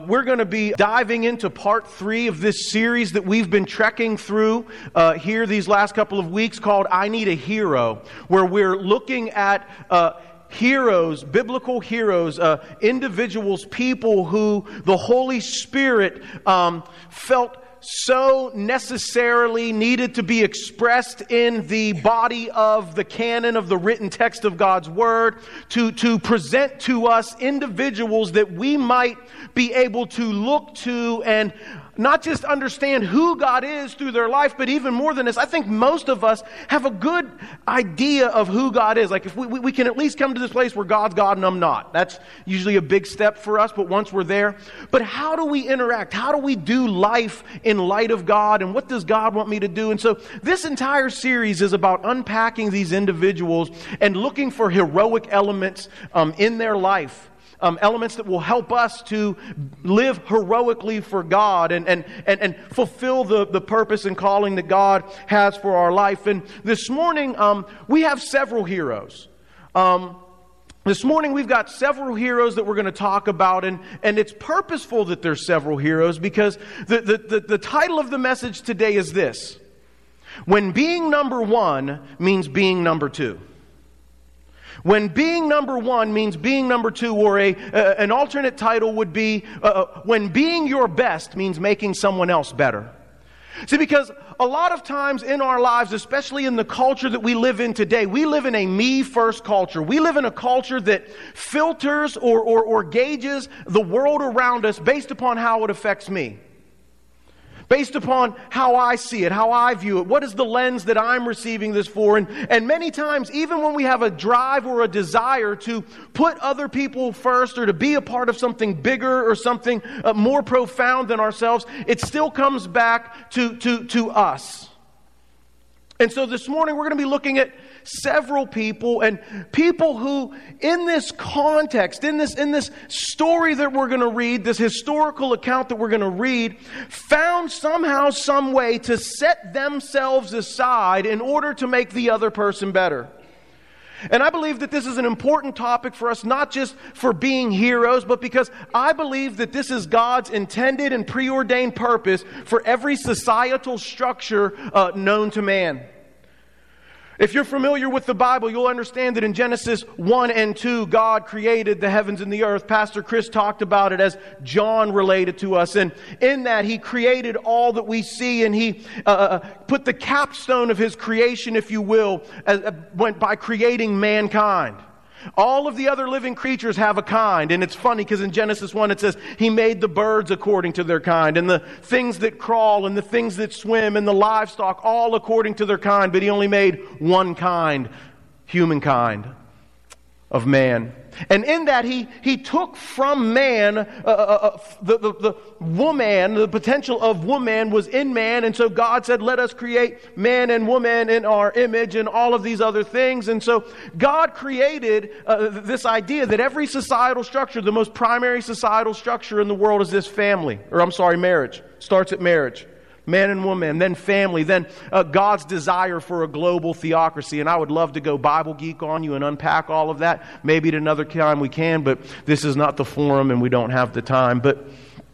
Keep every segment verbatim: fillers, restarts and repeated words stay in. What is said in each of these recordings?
We're going to be diving into part three of this series that we've been trekking through uh, here these last couple of weeks called I Need a Hero, where we're looking at uh, heroes, biblical heroes, uh, individuals, people who the Holy Spirit um, felt so necessarily needed to be expressed in the body of the canon of the written text of God's Word, to, to present to us individuals that we might be able to look to and not just understand who God is through their life, but even more than this, I think most of us have a good idea of who God is. Like if we, we can at least come to this place where God's God and I'm not. That's usually a big step for us, but once we're there. But how do we interact? How do we do life in light of God? And what does God want me to do? And so this entire series is about unpacking these individuals and looking for heroic elements um, in their life. Um, elements that will help us to live heroically for God and, and, and, and fulfill the, the purpose and calling that God has for our life. And this morning, um, we have several heroes. Um, this morning, we've got several heroes that we're going to talk about. And, and it's purposeful that there's several heroes because the, the, the, the title of the message today is this: When Being Number One Means Being Number Two. When being number one means being number two, or a uh, an alternate title would be uh, when being your best means making someone else better. See, because a lot of times in our lives, especially in the culture that we live in today, we live in a me-first culture. We live in a culture that filters or, or, or gauges the world around us based upon how it affects me. Based upon how I see it, how I view it. What is the lens that I'm receiving this for? And, and many times, even when we have a drive or a desire to put other people first or to be a part of something bigger or something uh, more profound than ourselves, it still comes back to, to, to us. And so this morning we're going to be looking at several people and people who in this context, in this, in this story that we're going to read, this historical account that we're going to read, found somehow, some way to set themselves aside in order to make the other person better. And I believe that this is an important topic for us, not just for being heroes, but because I believe that this is God's intended and preordained purpose for every societal structure uh, known to man. If you're familiar with the Bible, you'll understand that in Genesis one and two, God created the heavens and the earth. Pastor Chris talked about it as John related to us. And in that, He created all that we see, and He uh, put the capstone of His creation, if you will, uh, went by creating mankind. All of the other living creatures have a kind. And it's funny because in Genesis one it says He made the birds according to their kind, and the things that crawl and the things that swim and the livestock all according to their kind. But He only made one kind, humankind of man. And in that he he took from man, uh, uh, the, the, the woman, the potential of woman was in man. And so God said, let us create man and woman in our image and all of these other things. And so God created uh, this idea that every societal structure, the most primary societal structure in the world is this family, or I'm sorry, marriage. Starts at marriage. Man and woman, then family, then uh, God's desire for a global theocracy. And I would love to go Bible geek on you and unpack all of that. Maybe at another time we can, but this is not the forum and we don't have the time. But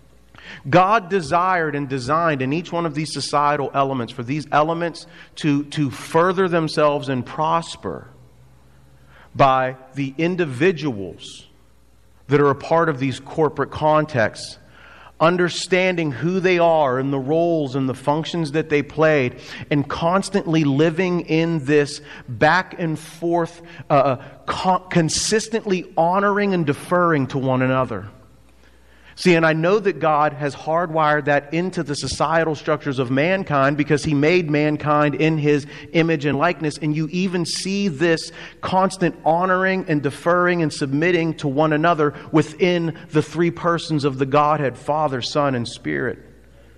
God desired and designed in each one of these societal elements for these elements to, to further themselves and prosper by the individuals that are a part of these corporate contexts, understanding who they are and the roles and the functions that they played, and constantly living in this back and forth, uh, con- consistently honoring and deferring to one another. See, and I know that God has hardwired that into the societal structures of mankind because He made mankind in His image and likeness. And you even see this constant honoring and deferring and submitting to one another within the three persons of the Godhead, Father, Son, and Spirit.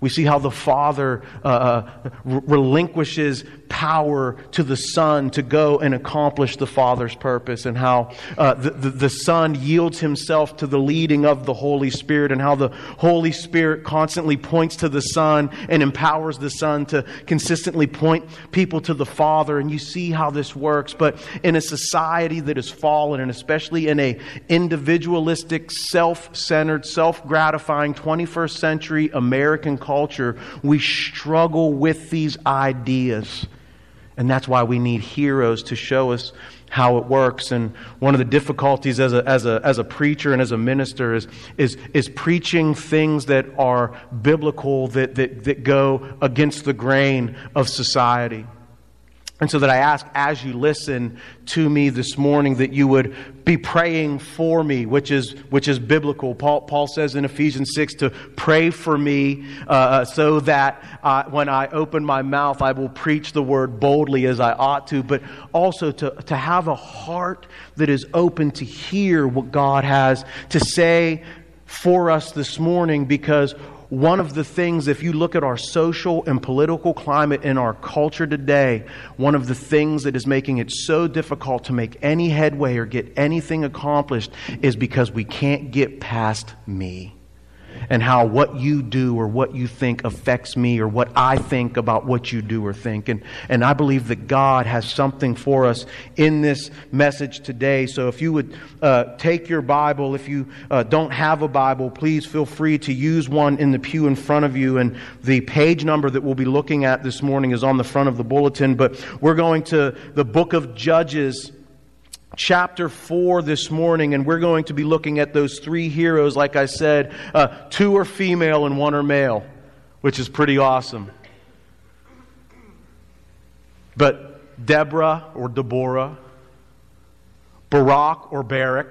We see how the Father uh, r- relinquishes power to the Son to go and accomplish the Father's purpose, and how uh, the, the, the Son yields himself to the leading of the Holy Spirit, and how the Holy Spirit constantly points to the Son and empowers the Son to consistently point people to the Father. And you see how this works. But in a society that is fallen, and especially in a individualistic, self-centered, self-gratifying twenty-first century American culture, we struggle with these ideas. And that's why we need heroes to show us how it works. And one of the difficulties as a as a as a preacher and as a minister is is is preaching things that are biblical, that that, that go against the grain of society. And so that I ask, as you listen to me this morning, that you would be praying for me, which is which is biblical. Paul, Paul says in Ephesians six to pray for me uh, so that uh, when I open my mouth, I will preach the word boldly as I ought to, but also to, to have a heart that is open to hear what God has to say for us this morning. Because one of the things, if you look at our social and political climate in our culture today, one of the things that is making it so difficult to make any headway or get anything accomplished is because we can't get past me. And how what you do or what you think affects me, or what I think about what you do or think. And, and I believe that God has something for us in this message today. So if you would uh, take your Bible, if you uh, don't have a Bible, please feel free to use one in the pew in front of you. And the page number that we'll be looking at this morning is on the front of the bulletin. But we're going to the book of Judges, chapter four this morning, and we're going to be looking at those three heroes. Like I said, uh, two are female and one are male, which is pretty awesome. But Deborah or Deborah, Barak or Barak,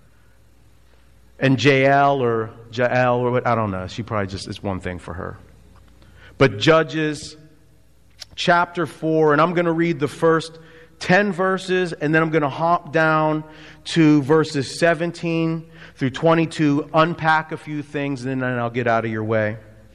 and Jael or Jael or what, I don't know. She probably just, it's one thing for her. But Judges chapter four, and I'm going to read the first ten verses, and then I'm going to hop down to verses seventeen through twenty-two, unpack a few things, and then I'll get out of your way.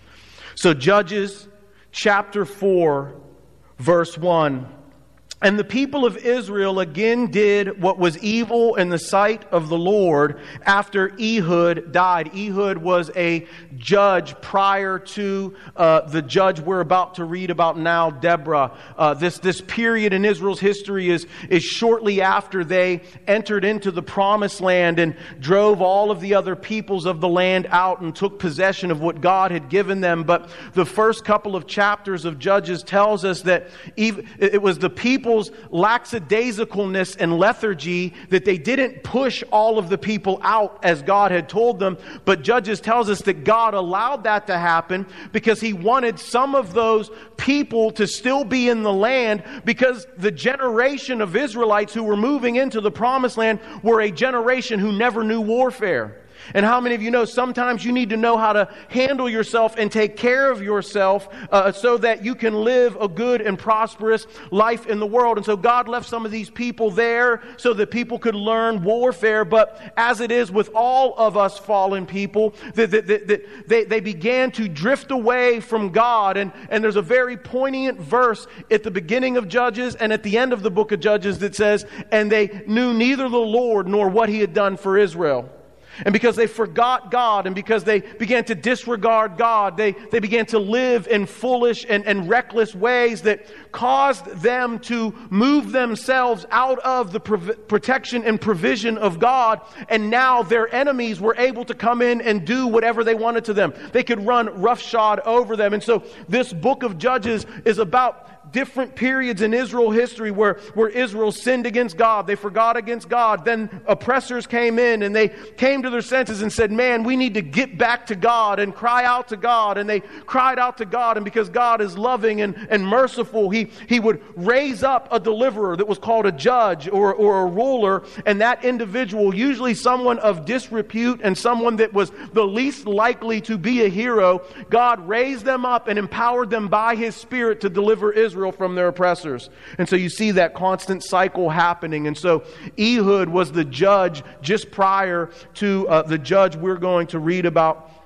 So Judges chapter four, verse one. And the people of Israel again did what was evil in the sight of the Lord after Ehud died. Ehud was a judge prior to uh, the judge we're about to read about now, Deborah. Uh, this this period in Israel's history is, is shortly after they entered into the promised land and drove all of the other peoples of the land out and took possession of what God had given them. But the first couple of chapters of Judges tells us that even, it was the people lackadaisicalness and lethargy that they didn't push all of the people out as God had told them. But Judges tells us that God allowed that to happen because He wanted some of those people to still be in the land, because the generation of Israelites who were moving into the promised land were a generation who never knew warfare. And how many of you know sometimes you need to know how to handle yourself and take care of yourself uh, so that you can live a good and prosperous life in the world. And so God left some of these people there so that people could learn warfare. But as it is with all of us fallen people, that, that, that, that they, they began to drift away from God. And, and there's a very poignant verse at the beginning of Judges and at the end of the book of Judges that says, and they knew neither the Lord nor what He had done for Israel. And because they forgot God, and because they began to disregard God, they, they began to live in foolish and, and reckless ways that caused them to move themselves out of the prov- protection and provision of God. And now their enemies were able to come in and do whatever they wanted to them. They could run roughshod over them. And so this book of Judges is about different periods in Israel history where, where Israel sinned against God. They forgot against God. Then oppressors came in and they came to their senses and said, man, we need to get back to God and cry out to God. And they cried out to God. And because God is loving and, and merciful, he, he would raise up a deliverer that was called a judge or, or a ruler. And that individual, usually someone of disrepute and someone that was the least likely to be a hero, God raised them up and empowered them by His Spirit to deliver Israel from their oppressors. And so you see that constant cycle happening. And so Ehud was the judge just prior to uh, the judge we're going to read about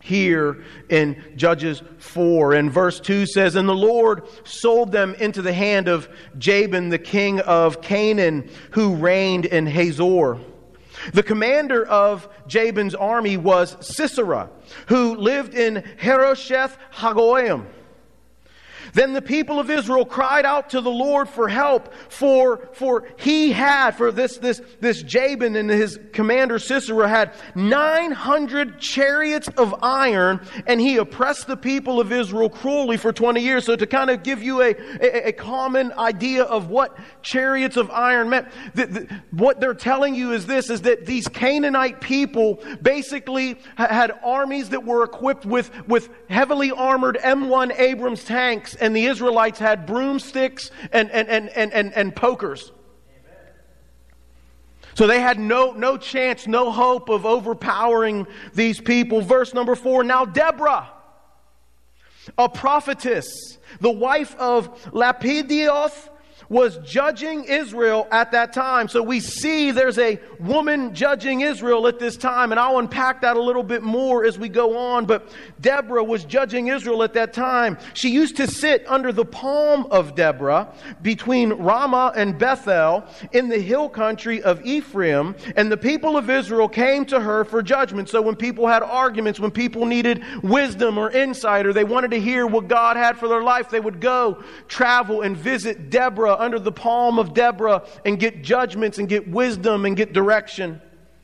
here in Judges four. And verse two says, "And the Lord sold them into the hand of Jabin, the king of Canaan, who reigned in Hazor." The commander of Jabin's army was Sisera, who lived in Harosheth Hagoyim. Then the people of Israel cried out to the Lord for help, for, for he had, for this, this, this Jabin and his commander Sisera had nine hundred chariots of iron, and he oppressed the people of Israel cruelly for twenty years. So to kind of give you a, a, a common idea of what chariots of iron meant, the, the, what they're telling you is this, is that these Canaanite people basically ha- had armies that were equipped with, with heavily armored M one Abrams tanks, and the Israelites had broomsticks and, and, and, and, and, and pokers. Amen. So they had no, no chance, no hope of overpowering these people. Verse number four, "Now Deborah, a prophetess, the wife of Lapidioth, was judging Israel at that time." So we see there's a woman judging Israel at this time, and I'll unpack that a little bit more as we go on. But Deborah was judging Israel at that time. She used to sit under the palm of Deborah between Ramah and Bethel in the hill country of Ephraim, and the people of Israel came to her for judgment. So when people had arguments, when people needed wisdom or insight, or they wanted to hear what God had for their life, they would go travel and visit Deborah under the palm of Deborah and get judgments and get wisdom and get direction.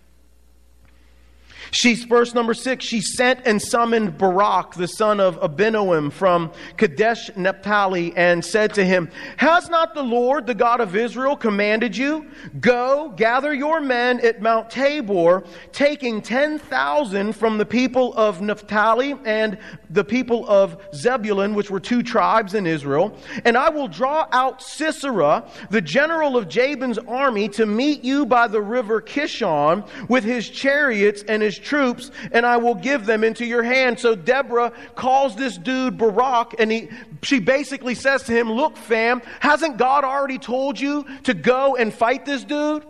She's verse number six. "She sent and summoned Barak, the son of Abinoam, from Kadesh Naphtali, and said to him, 'Has not the Lord, the God of Israel, commanded you? Go, gather your men at Mount Tabor, taking ten thousand from the people of Naphtali and the people of Zebulun,'" which were two tribes in Israel, "'and I will draw out Sisera, the general of Jabin's army, to meet you by the river Kishon with his chariots and his troops, and I will give them into your hand.'" So Deborah calls this dude Barak, and he, she basically says to him, "Look, fam, hasn't God already told you to go and fight this dude?"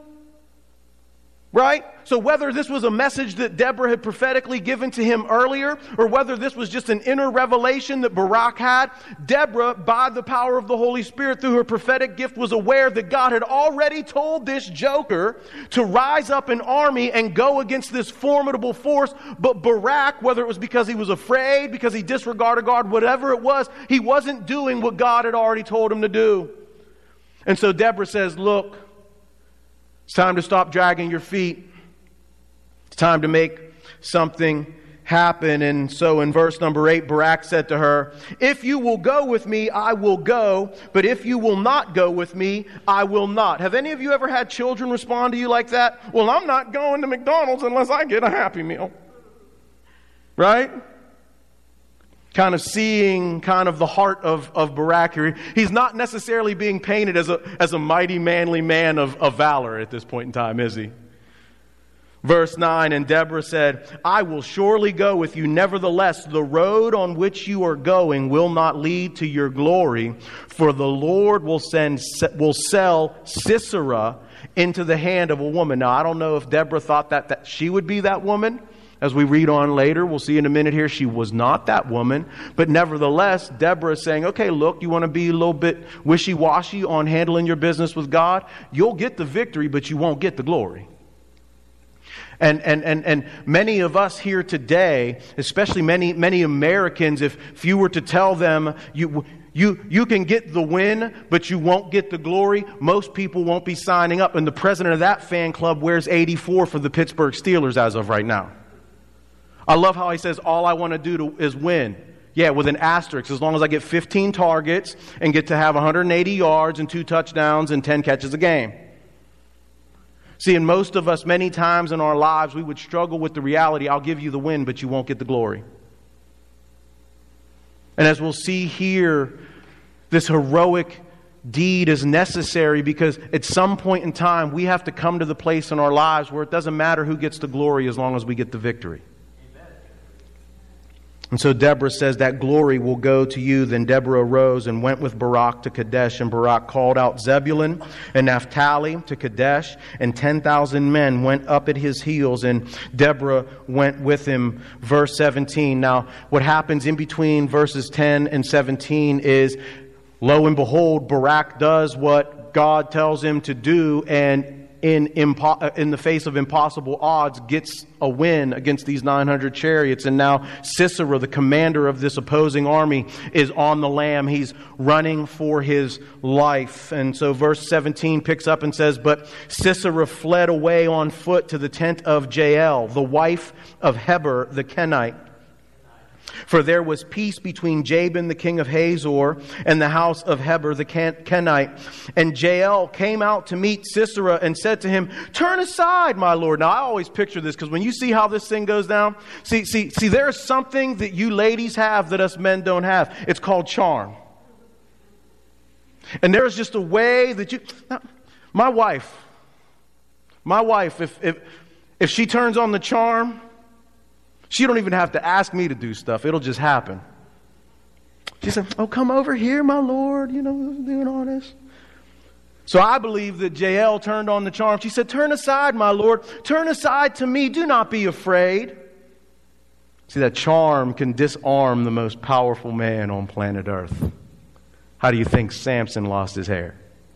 Right? So whether this was a message that Deborah had prophetically given to him earlier, or whether this was just an inner revelation that Barak had, Deborah, by the power of the Holy Spirit through her prophetic gift, was aware that God had already told this joker to rise up an army and go against this formidable force. But Barak, whether it was because he was afraid, because he disregarded God, whatever it was, he wasn't doing what God had already told him to do. And so Deborah says, "Look, it's time to stop dragging your feet. It's time to make something happen." And so in verse number eight, Barak said to her, "If you will go with me, I will go. But if you will not go with me, I will not." Have any of you ever had children respond to you like that? "Well, I'm not going to McDonald's unless I get a Happy Meal." Right? Kind of seeing kind of the heart of, of Barak here. He's not necessarily being painted as a, as a mighty, manly man of, of valor at this point in time, is he? Verse nine, "And Deborah said, 'I will surely go with you. Nevertheless, the road on which you are going will not lead to your glory, for the Lord will send will sell Sisera into the hand of a woman.'" Now, I don't know if Deborah thought that, that she would be that woman. As we read on later, we'll see in a minute here, she was not that woman. But nevertheless, Deborah is saying, okay, look, you want to be a little bit wishy-washy on handling your business with God? You'll get the victory, but you won't get the glory. And and and and many of us here today, especially many many Americans, if, if you were to tell them you you you can get the win, but you won't get the glory, most people won't be signing up. And the president of that fan club wears eighty-four for the Pittsburgh Steelers as of right now. I love how he says, all I want to do to, is win. Yeah, with an asterisk, as long as I get fifteen targets and get to have one hundred eighty yards and two touchdowns and ten catches a game. See, and most of us, many times in our lives, we would struggle with the reality, I'll give you the win, but you won't get the glory. And as we'll see here, this heroic deed is necessary because at some point in time, we have to come to the place in our lives where it doesn't matter who gets the glory as long as we get the victory. And so Deborah says that glory will go to you. Then Deborah arose and went with Barak to Kadesh. And Barak called out Zebulun and Naphtali to Kadesh. And ten thousand men went up at his heels. And Deborah went with him. Verse seventeen. Now, what happens in between verses ten and seventeen is, lo and behold, Barak does what God tells him to do. And in impo- in the face of impossible odds, gets a win against these nine hundred chariots. And now Sisera, the commander of this opposing army, is on the lam. He's running for his life. And so verse seventeen picks up and says, but Sisera fled away on foot to the tent of Jael, the wife of Heber the Kenite. For there was peace between Jabin the king of Hazor and the house of Heber the Kenite. And Jael came out to meet Sisera and said to him, turn aside, my lord. Now, I always picture this because when you see how this thing goes down, see, see, see, there is something that you ladies have that us men don't have. It's called charm. And there's just a way that you... Now, my wife, my wife, if if if she turns on the charm, she don't even have to ask me to do stuff. It'll just happen. She said, oh, come over here, my lord, you know, doing all this. So I believe that Jael turned on the charm. She said, turn aside, my lord. Turn aside to me. Do not be afraid. See, that charm can disarm the most powerful man on planet Earth. How do you think Samson lost his hair?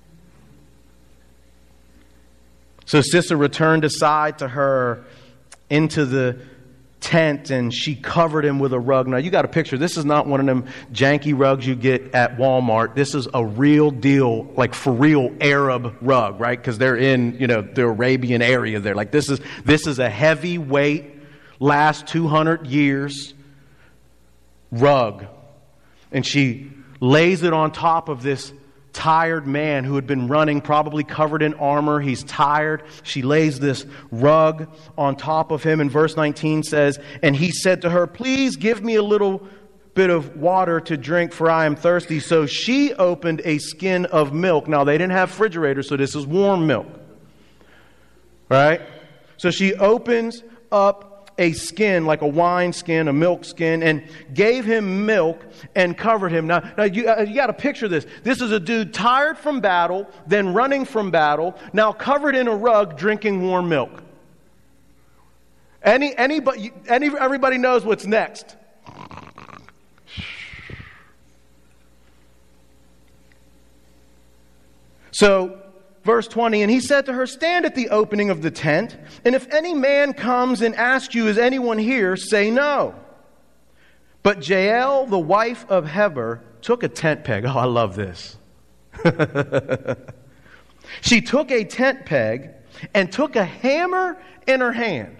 So Sisera turned aside to her into the tent, and she covered him with a rug. Now, you got a picture. This is not one of them janky rugs you get at Walmart. This is a real deal, like for real Arab rug, right? Because they're in, you know, the Arabian area there. Like this is this is a heavyweight, last two hundred years rug. And she lays it on top of this tired man who had been running, probably covered in armor. He's tired. She lays this rug on top of him. And verse nineteen says, and he said to her, please give me a little bit of water to drink, for I am thirsty. So she opened a skin of milk. Now, they didn't have refrigerators, so this is warm milk. Right? So she opens up a skin, like a wine skin, a milk skin, and gave him milk and covered him. Now, now you, uh, you got to picture this. This is a dude tired from battle, then running from battle, now covered in a rug, drinking warm milk. Any, anybody, any, everybody knows what's next. So, verse twenty, and he said to her, stand at the opening of the tent, and if any man comes and asks you, is anyone here, say no. But Jael, the wife of Heber, took a tent peg. Oh, I love this. She took a tent peg and took a hammer in her hand.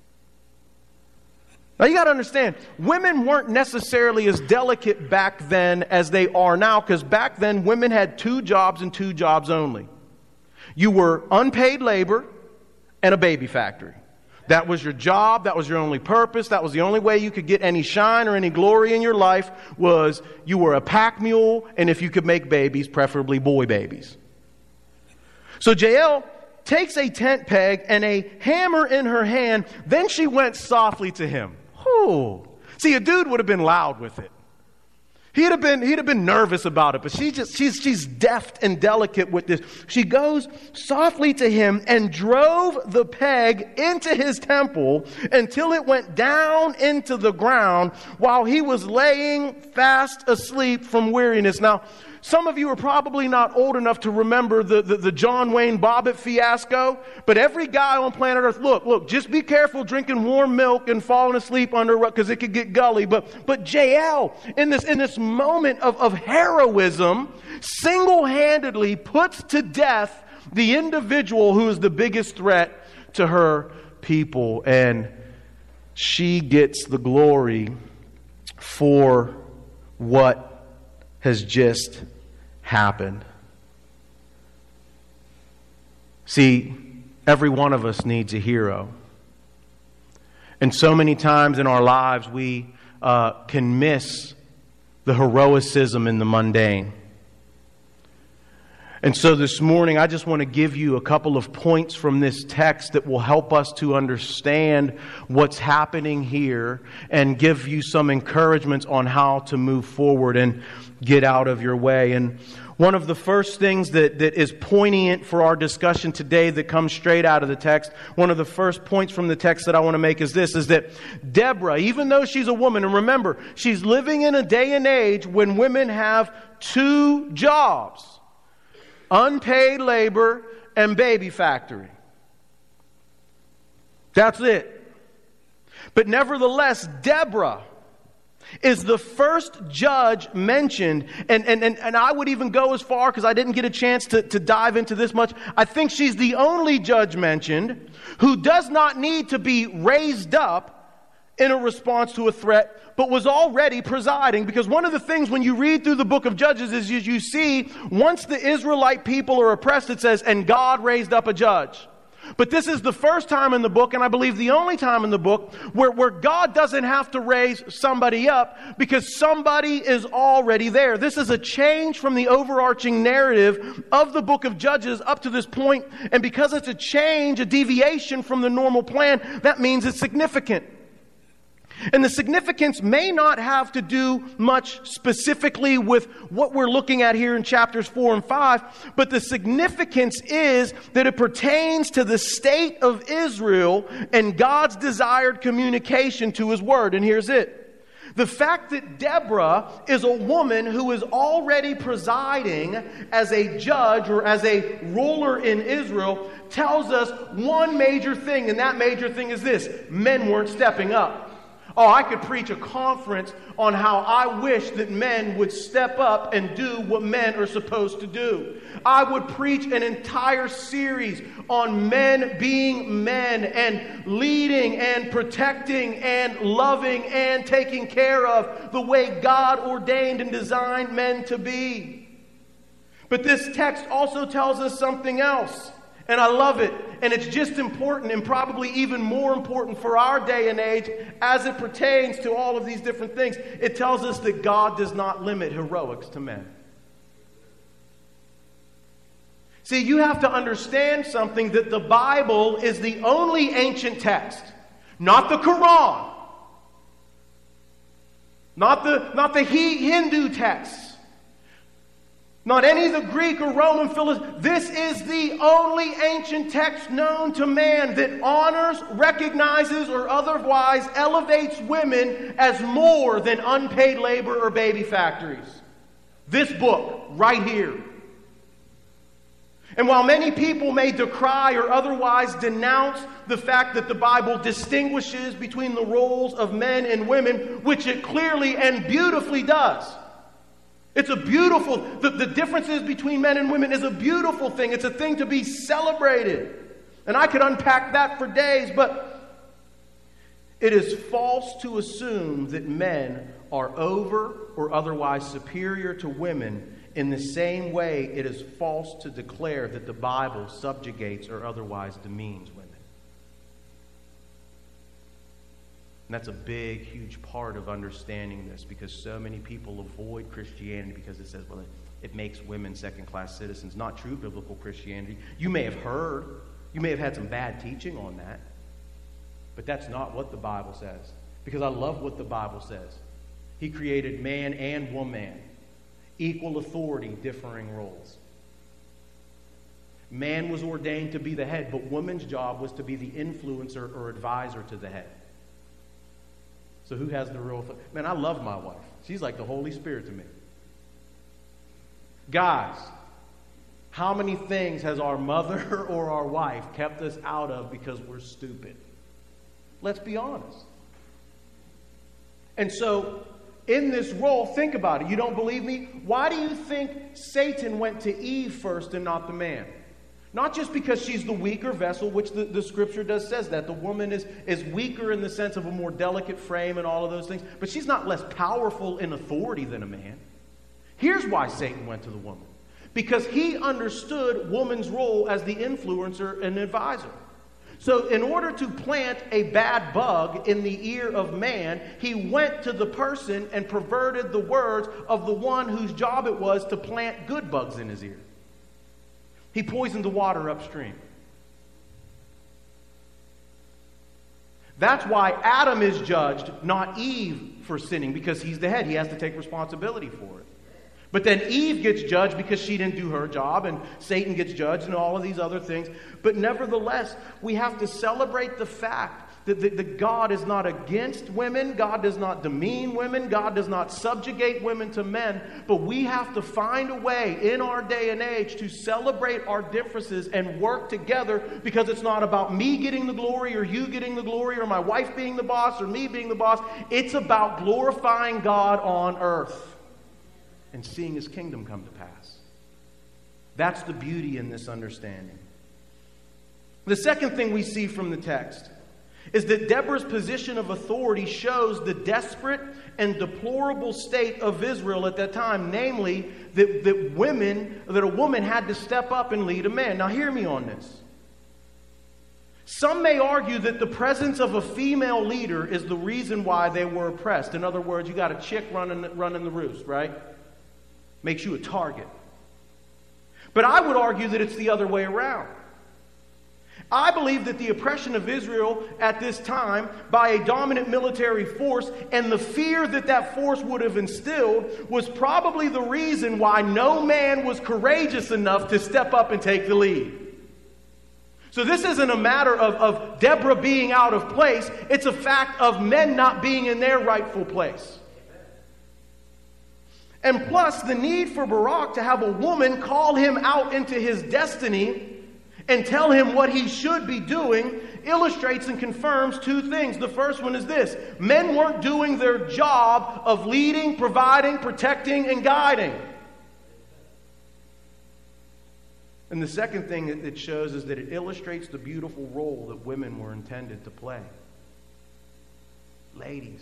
Now, you got to understand, women weren't necessarily as delicate back then as they are now, because back then women had two jobs and two jobs only. You were unpaid labor and a baby factory. That was your job. That was your only purpose. That was the only way you could get any shine or any glory in your life, was you were a pack mule, and if you could make babies, preferably boy babies. So Jael takes a tent peg and a hammer in her hand. Then she went softly to him. Oh, see, a dude would have been loud with it. He'd have been, he'd have been nervous about it, but she just, she's, she's deft and delicate with this. She goes softly to him and drove the peg into his temple until it went down into the ground while he was laying fast asleep from weariness. Now, some of you are probably not old enough to remember the, the, the John Wayne Bobbitt fiasco, but every guy on planet Earth, look, look, just be careful drinking warm milk and falling asleep under, because it could get gully. But but Jael, in this in this moment of, of heroism, single-handedly puts to death the individual who is the biggest threat to her people. And she gets the glory for what has just happened. See, every one of us needs a hero. And so many times in our lives we uh, can miss the heroicism in the mundane. And so this morning, I just want to give you a couple of points from this text that will help us to understand what's happening here and give you some encouragements on how to move forward and get out of your way. And one of the first things that, that is poignant for our discussion today that comes straight out of the text, one of the first points from the text that I want to make is this, is that Deborah, even though she's a woman, and remember, she's living in a day and age when women have two jobs. Unpaid labor and baby factory. That's it. But nevertheless, Deborah is the first judge mentioned. And, and, and, and I would even go as far, because I didn't get a chance to, to dive into this much. I think she's the only judge mentioned who does not need to be raised up in a response to a threat, but was already presiding. Because one of the things when you read through the book of Judges is you, you see, once the Israelite people are oppressed, it says, and God raised up a judge. But this is the first time in the book, and I believe the only time in the book, where, where God doesn't have to raise somebody up because somebody is already there. This is a change from the overarching narrative of the book of Judges up to this point. And because it's a change, a deviation from the normal plan, that means it's significant. And the significance may not have to do much specifically with what we're looking at here in chapters four and five, but the significance is that it pertains to the state of Israel and God's desired communication to His Word. And here's it. The fact that Deborah is a woman who is already presiding as a judge or as a ruler in Israel tells us one major thing, and that major thing is this: men weren't stepping up. Oh, I could preach a conference on how I wish that men would step up and do what men are supposed to do. I would preach an entire series on men being men and leading and protecting and loving and taking care of the way God ordained and designed men to be. But this text also tells us something else. And I love it. And it's just important, and probably even more important for our day and age as it pertains to all of these different things. It tells us that God does not limit heroics to men. See, you have to understand something, that the Bible is the only ancient text, not the Quran, not the, not the Hindu texts, not any of the Greek or Roman philosophy. This is the only ancient text known to man that honors, recognizes, or otherwise elevates women as more than unpaid labor or baby factories. This book, right here. And while many people may decry or otherwise denounce the fact that the Bible distinguishes between the roles of men and women, which it clearly and beautifully does. It's a beautiful, the, the differences between men and women is a beautiful thing. It's a thing to be celebrated. And I could unpack that for days, but it is false to assume that men are over or otherwise superior to women. In the same way, it is false to declare that the Bible subjugates or otherwise demeans women. And that's a big, huge part of understanding this, because so many people avoid Christianity because it says, well, it, it makes women second-class citizens. Not true biblical Christianity. You may have heard, you may have had some bad teaching on that, but that's not what the Bible says. Because I love what the Bible says. He created man and woman, equal authority, differing roles. Man was ordained to be the head, but woman's job was to be the influencer or advisor to the head. So who has the real authority? Man, I love my wife. She's like the Holy Spirit to me. Guys, how many things has our mother or our wife kept us out of because we're stupid? Let's be honest. And so, in this role, think about it. You don't believe me? Why do you think Satan went to Eve first and not the man? Not just because she's the weaker vessel, which the, the scripture does says that. The woman is, is weaker in the sense of a more delicate frame and all of those things. But she's not less powerful in authority than a man. Here's why Satan went to the woman. Because he understood woman's role as the influencer and advisor. So in order to plant a bad bug in the ear of man, he went to the person and perverted the words of the one whose job it was to plant good bugs in his ear. He poisoned the water upstream. That's why Adam is judged, not Eve, for sinning, because he's the head. He has to take responsibility for it. But then Eve gets judged because she didn't do her job, and Satan gets judged and all of these other things. But nevertheless, we have to celebrate the fact that, that, that God is not against women. God does not demean women. God does not subjugate women to men. But we have to find a way in our day and age to celebrate our differences and work together, because it's not about me getting the glory or you getting the glory or my wife being the boss or me being the boss. It's about glorifying God on earth and seeing His kingdom come to pass. That's the beauty in this understanding. The second thing we see from the text is that Deborah's position of authority shows the desperate and deplorable state of Israel at that time, namely that, that women, that a woman had to step up and lead a man. Now hear me on this. Some may argue that the presence of a female leader is the reason why they were oppressed. In other words, you got a chick running, running the roost, right? Makes you a target. But I would argue that it's the other way around. I believe that the oppression of Israel at this time by a dominant military force and the fear that that force would have instilled was probably the reason why no man was courageous enough to step up and take the lead. So this isn't a matter of, of Deborah being out of place. It's a fact of men not being in their rightful place. And plus, the need for Barak to have a woman call him out into his destiny and tell him what he should be doing illustrates and confirms two things. The first one is this: men weren't doing their job of leading, providing, protecting, and guiding. And the second thing that it shows is that it illustrates the beautiful role that women were intended to play. Ladies,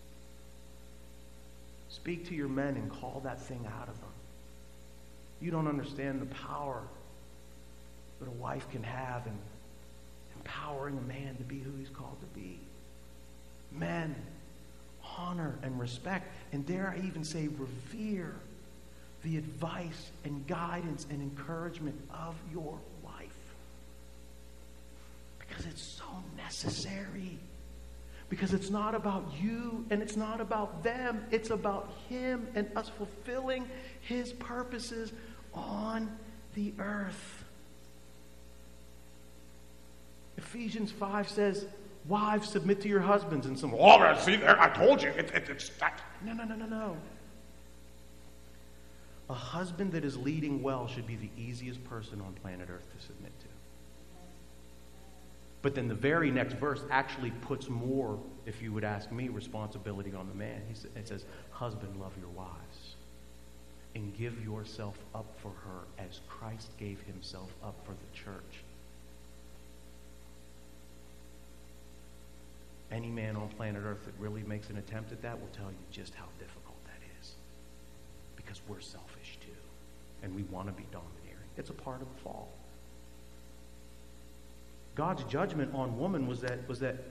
speak to your men and call that thing out of them. You don't understand the power that a wife can have in empowering a man to be who he's called to be. Men, honor and respect, and dare I even say revere the advice and guidance and encouragement of your wife. Because it's so necessary. Because it's not about you and it's not about them. It's about Him and us fulfilling His purposes on the earth. Ephesians five says, wives, submit to your husbands. And some, oh, see there, I told you. It, it, it's that. No, no, no, no, no. A husband that is leading well should be the easiest person on planet earth to submit to. But then the very next verse actually puts more, if you would ask me, responsibility on the man. He sa- it says, husband, love your wives and give yourself up for her as Christ gave Himself up for the church. Any man on planet earth that really makes an attempt at that will tell you just how difficult that is. Because we're selfish too. And we want to be domineering. It's a part of the fall. God's judgment on woman was that, was that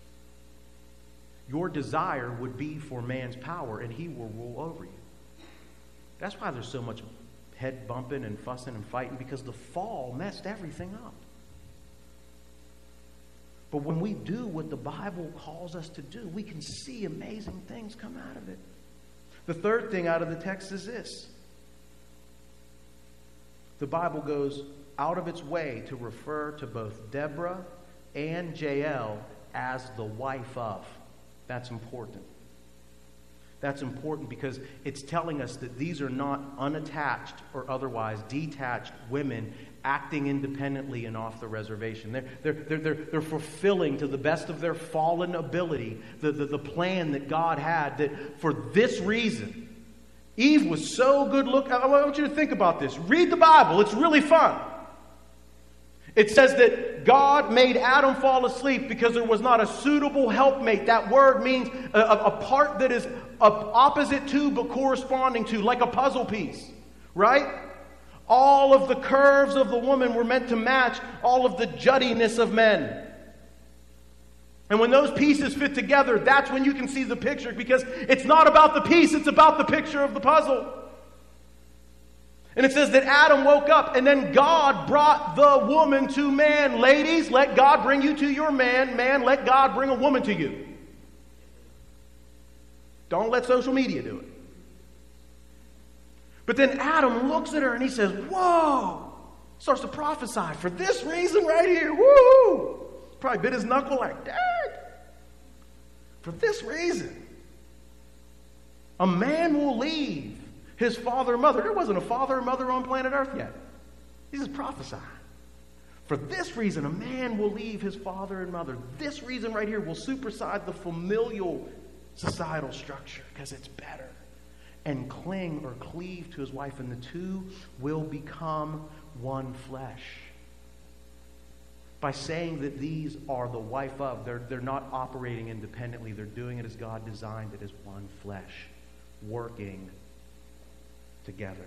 your desire would be for man's power and he will rule over you. That's why there's so much head bumping and fussing and fighting, because the fall messed everything up. But when we do what the Bible calls us to do, we can see amazing things come out of it. The third thing out of the text is this. The Bible goes out of its way to refer to both Deborah and Jael as the wife of. That's important. That's important because it's telling us that these are not unattached or otherwise detached women acting independently and off the reservation. They're, they're, they're, they're, they're fulfilling to the best of their fallen ability the, the, the plan that God had, that for this reason, Eve was so good look. I want you to think about this. Read the Bible. It's really fun. It says that God made Adam fall asleep because there was not a suitable helpmate. That word means a, a part that is opposite to but corresponding to, like a puzzle piece, right? All of the curves of the woman were meant to match all of the juddiness of men. And when those pieces fit together, that's when you can see the picture, because it's not about the piece, it's about the picture of the puzzle. And it says that Adam woke up, and then God brought the woman to man. Ladies, let God bring you to your man. Man, let God bring a woman to you. Don't let social media do it. But then Adam looks at her and he says, whoa! Starts to prophesy for this reason right here. Woo! Probably bit his knuckle like, dang! For this reason, a man will leave his father and mother. There wasn't a father and mother on planet Earth yet. He's just prophesying. For this reason, a man will leave his father and mother. This reason right here will supersede the familial societal structure because it's better. And cling or cleave to his wife, and the two will become one flesh. By saying that these are the wife of, they're, they're not operating independently. They're doing it as God designed it, as one flesh, working together.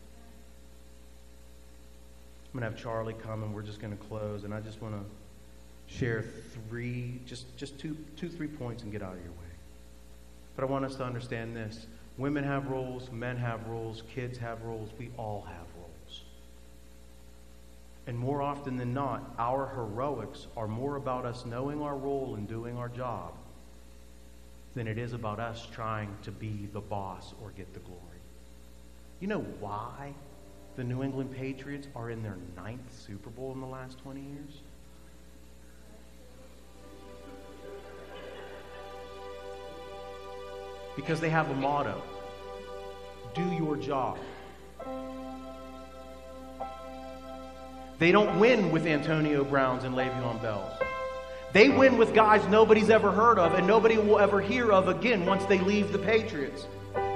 I'm going to have Charlie come, and we're just going to close. And I just want to share three, just, just two, two, three points and get out of your way. But I want us to understand this. Women have roles, men have roles, kids have roles, we all have roles. And more often than not, our heroics are more about us knowing our role and doing our job than it is about us trying to be the boss or get the glory. You know why the New England Patriots are in their ninth Super Bowl in the last twenty years? Because they have a motto: do your job. They don't win with Antonio Browns and Le'Veon Bells. They win with guys nobody's ever heard of and nobody will ever hear of again once they leave the Patriots.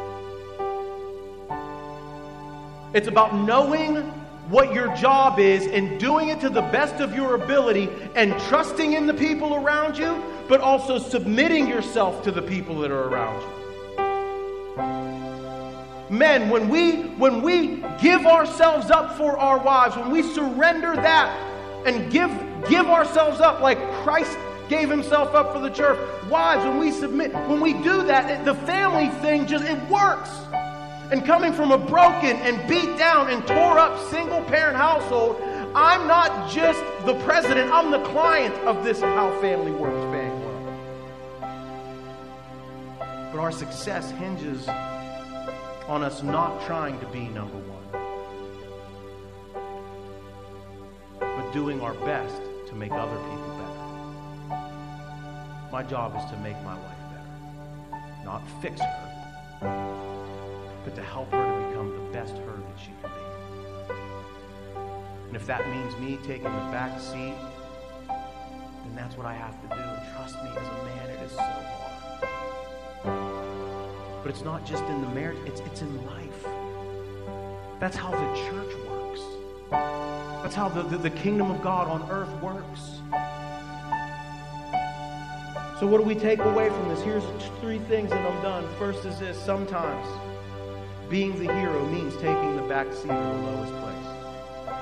It's about knowing what your job is and doing it to the best of your ability and trusting in the people around you, but also submitting yourself to the people that are around you. Men, when we when we give ourselves up for our wives, when we surrender that and give give ourselves up like Christ gave himself up for the church, wives, when we submit, when we do that, the family thing just, it works. And coming from a broken and beat down and tore up single parent household, I'm not just the president, I'm the client of this How Family Works fan club. But our success hinges on us not trying to be number one, but doing our best to make other people better. My job is to make my wife better, not fix her, but to help her to become the best her that she can be. And if that means me taking the back seat, then that's what I have to do. And trust me, as a man, it is so hard. But it's not just in the marriage, it's, it's in life. That's how the church works. That's how the, the, the kingdom of God on earth works. So what do we take away from this? Here's three things and I'm done. First is this: sometimes being the hero means taking the back seat in the lowest place.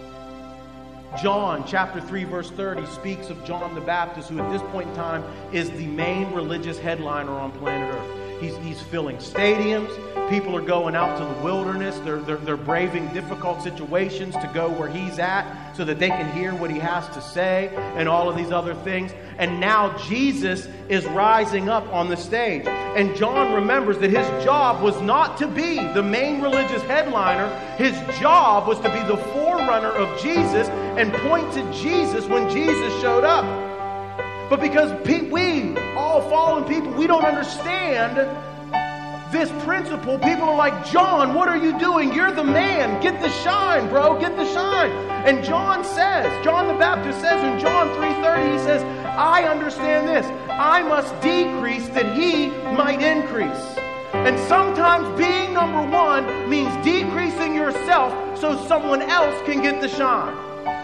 John chapter three verse thirty speaks of John the Baptist, who at this point in time is the main religious headliner on planet Earth. He's, he's filling stadiums. People are going out to the wilderness. They're, they're, they're braving difficult situations to go where he's at so that they can hear what he has to say and all of these other things. And now Jesus is rising up on the stage. And John remembers that his job was not to be the main religious headliner. His job was to be the forerunner of Jesus and point to Jesus when Jesus showed up. But because pe- we, all fallen people, we don't understand this principle. People are like, John, what are you doing? You're the man. Get the shine, bro. Get the shine. And John says, John the Baptist says in John three thirty, he says, I understand this. I must decrease that he might increase. And sometimes being number one means decreasing yourself so someone else can get the shine.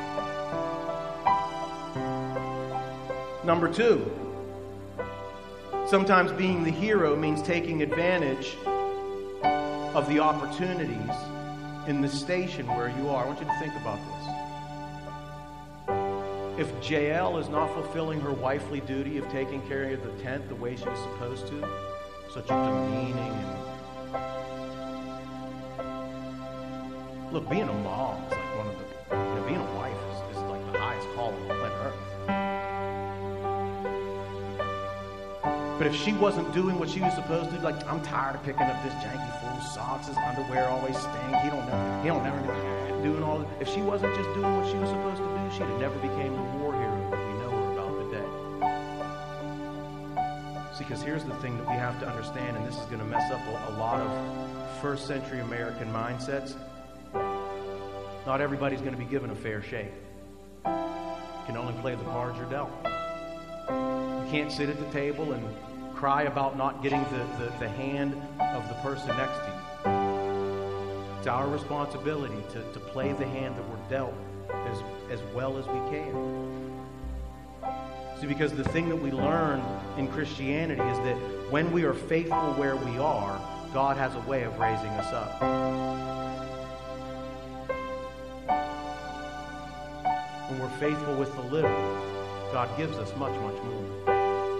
Number two, sometimes being the hero means taking advantage of the opportunities in the station where you are. I want you to think about this. If Jael is not fulfilling her wifely duty of taking care of the tent the way she was supposed to, such a demeaning and Look, being a mom is like one of the, you know, being a wife is, is like the highest calling on planet Earth. But if she wasn't doing what she was supposed to, like, I'm tired of picking up this janky fool socks, his underwear always stink, he don't know, he don't never do, doing all this. If she wasn't just doing what she was supposed to do, she'd have never became the war hero that we know her about today. See, because here's the thing that we have to understand, and this is going to mess up a, a lot of first century American mindsets. Not everybody's going to be given a fair shake. You can only play the cards you're dealt. You can't sit at the table and cry about not getting the, the, the hand of the person next to you. It's our responsibility to, to play the hand that we're dealt as, as well as we can. See, because the thing that we learn in Christianity is that when we are faithful where we are, God has a way of raising us up. When we're faithful with the little, God gives us much, much more.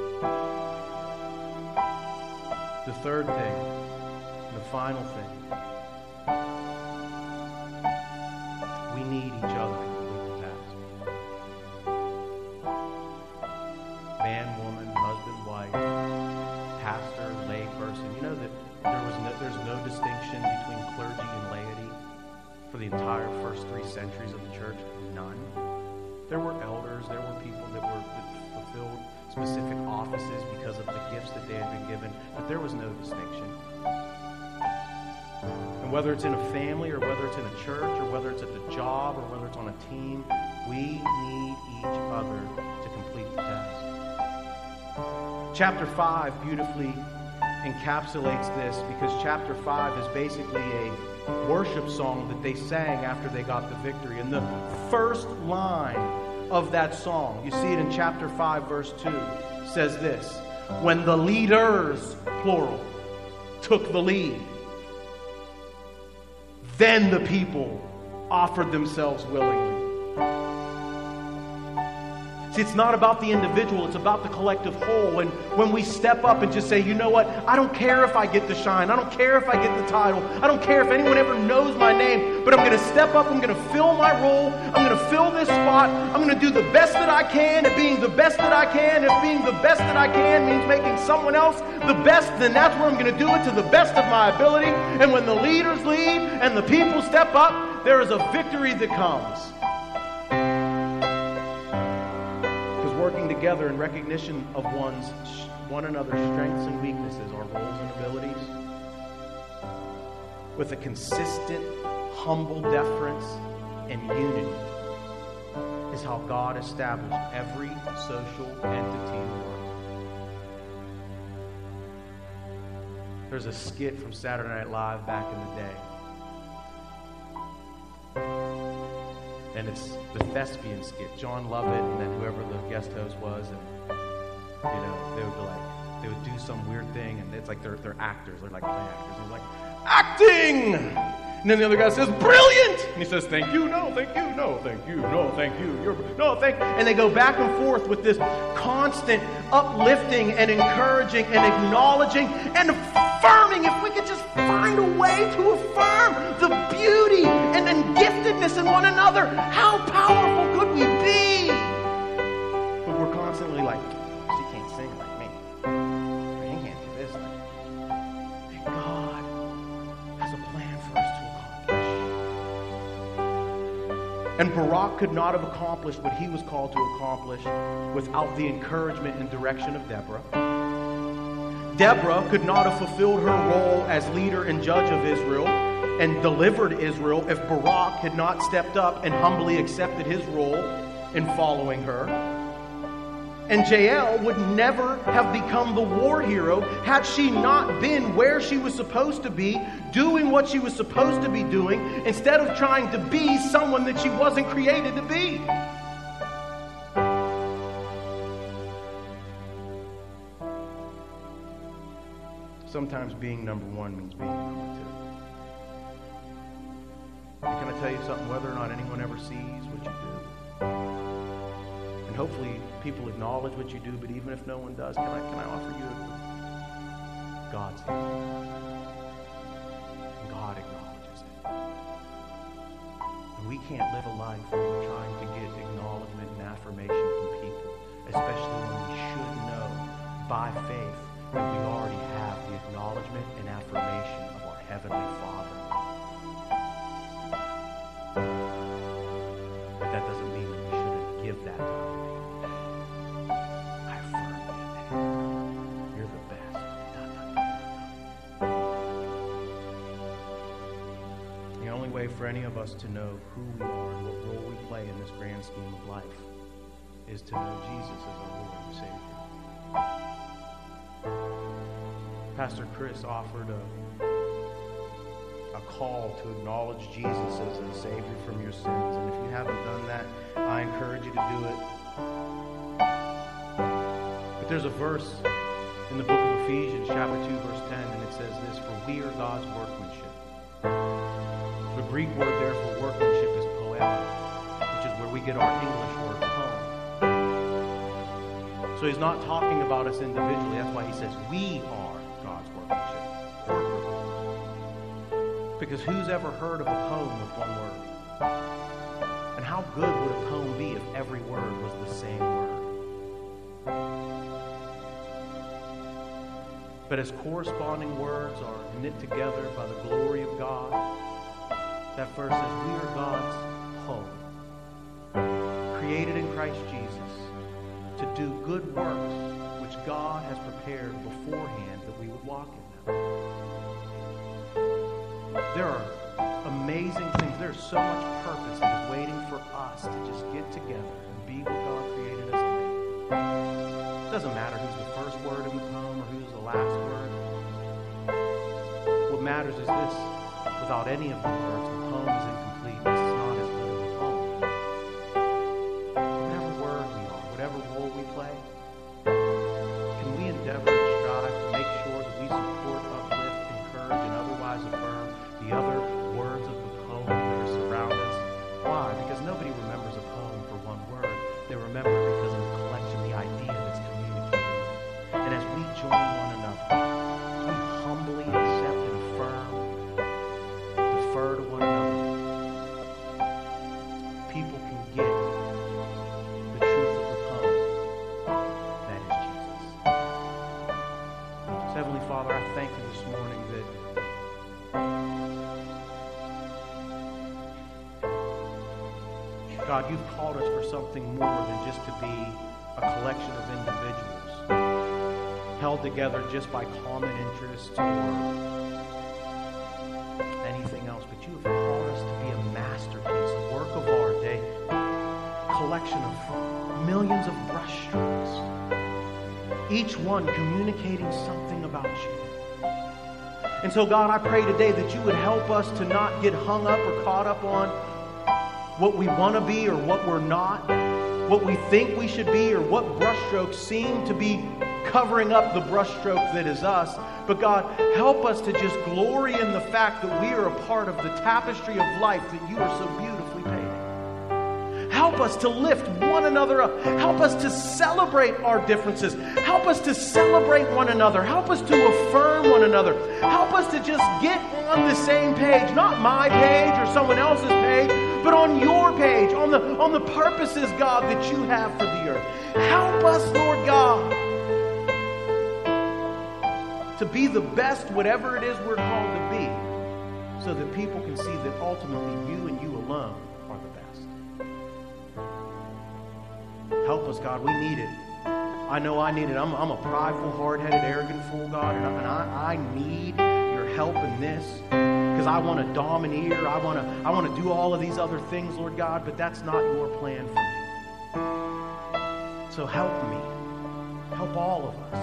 The third thing, the final thing, we need each other to complete the task. Man, woman, husband, wife, pastor, lay person. You know that there was no, there's no distinction between clergy and laity for the entire first three centuries of the church. None. There were elders, there were people that were that fulfilled specific offices because of the gifts that they had been given, but there was no distinction. And whether it's in a family or whether it's in a church or whether it's at the job or whether it's on a team, we need each other to complete the task. Chapter five beautifully encapsulates this because chapter five is basically a worship song that they sang after they got the victory. And the first line of that song, you see it in chapter five, verse two, says this: when the leaders, plural, took the lead, then the people offered themselves willingly. See, it's not about the individual, it's about the collective whole. And when we step up and just say, you know what, I don't care if I get the shine, I don't care if I get the title, I don't care if anyone ever knows my name, but I'm going to step up, I'm going to fill my role, I'm going to fill this spot, I'm going to do the best that I can at being the best that I can. If being the best that I can means making someone else the best, then that's where I'm going to do it to the best of my ability. And when the leaders lead and the people step up, there is a victory that comes. Working together in recognition of one's one another's strengths and weaknesses, our roles and abilities, with a consistent, humble deference and unity, is how God established every social entity in the world. There's a skit from Saturday Night Live back in the day. And it's the thespian skit. John Lovett and then whoever the guest host was, and you know, they would be like, they would do some weird thing, and it's like they're they're actors, they're like play actors. And he's like, acting! And then the other guy says, brilliant! And he says, thank you, no, thank you, no, thank you, no, thank you, you're no, thank you. And they go back and forth with this constant uplifting and encouraging and acknowledging and affirming. If we could just find a way to affirm the beauty and, and giftedness in one another, how powerful could we be? But we're constantly like, she can't sing like me. He can't do this. And God has a plan for us to accomplish. And Barak could not have accomplished what he was called to accomplish without the encouragement and direction of Deborah. Deborah could not have fulfilled her role as leader and judge of Israel and delivered Israel if Barak had not stepped up and humbly accepted his role in following her. And Jael would never have become the war hero had she not been where she was supposed to be, doing what she was supposed to be doing, instead of trying to be someone that she wasn't created to be. Sometimes being number one means being number two. And can I tell you something? Whether or not anyone ever sees what you do, and hopefully people acknowledge what you do, but even if no one does, can I can I offer you God sees it. And God acknowledges it. can't live a life where we're trying to get acknowledgement and affirmation from people, especially when we should know by faith that we already have the acknowledgement and affirmation of our Heavenly Father. But that doesn't mean that we shouldn't give that to Him. I affirm you today. You're the best. Dun, dun, dun, dun. The only way for any of us to know who we are and what role we play in this grand scheme of life is to know Jesus as our Lord and Savior. Pastor Chris offered a, a call to acknowledge Jesus as a Savior from your sins. And if you haven't done that, I encourage you to do it. But there's a verse in the book of Ephesians, chapter two, verse ten, and it says this, "For we are God's workmanship." The Greek word there for workmanship is poema, which is where we get our English word home. So he's not talking about us individually. That's why he says we are God's workmanship. Because who's ever heard of a poem with one word? And how good would a poem be if every word was the same word? But as corresponding words are knit together by the glory of God, that verse says we are God's home, created in Christ Jesus to do good works which God has prepared beforehand that we would walk in them. There are amazing things. There's so much purpose that is waiting for us to just get together and be what God created us to be. It doesn't matter who's the first word in the poem or who's the last word. What matters is this: without any of the words, the poem is incomplete. It's not as good as a poem. Whatever word we are, whatever role we play, can we endeavor and strive to make sure that we support, uplift, encourage, and otherwise affirm the other words of the poem that surround us? Why? Because nobody remembers a poem for one word. They remember it because of the collection, the idea that's communicated. And as we join one another, as we humbly accept and affirm, defer to one another, people can get the truth of the poem. That is Jesus. So Heavenly Father, I thank you this morning that God, you've called us for something more than just to be a collection of individuals held together just by common interests or anything else, but you have called us to be a masterpiece, a work of art, a collection of millions of brushstrokes, each one communicating something about you. And so, God, I pray today that you would help us to not get hung up or caught up on what we want to be or what we're not, what we think we should be or what brushstrokes seem to be covering up the brushstroke that is us. But God, help us to just glory in the fact that we are a part of the tapestry of life that you are so beautifully painting. Help us to lift one another up. Help us to celebrate our differences. Help us to celebrate one another. Help us to affirm one another. Help us to just get on the same page, not my page or someone else's page, but on your page, on the, on the purposes, God, that you have for the earth. Help us, Lord God, to be the best, whatever it is we're called to be, so that people can see that ultimately you and you alone are the best. Help us, God. We need it. I know I need it. I'm, I'm a prideful, hard-headed, arrogant fool, God, and I, and I, I need your help in this. Because I want to domineer, I want to I want to do all of these other things, Lord God, but that's not your plan for me. So help me. Help all of us.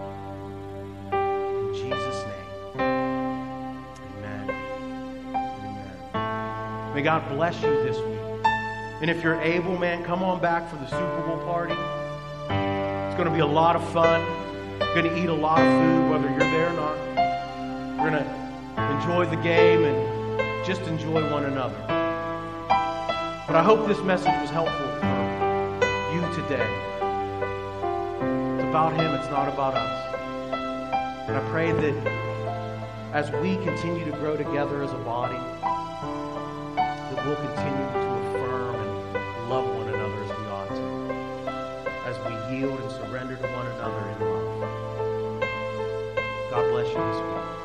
In Jesus' name. Amen. Amen. May God bless you this week. And if you're able, man, come on back for the Super Bowl party. It's going to be a lot of fun. You're going to eat a lot of food, whether you're there or not. We're going to enjoy the game and just enjoy one another. But I hope this message was helpful for you today. It's about Him, it's not about us. And I pray that as we continue to grow together as a body, that we'll continue to love one another as we ought to, as we yield and surrender to one another in love. God bless you this week.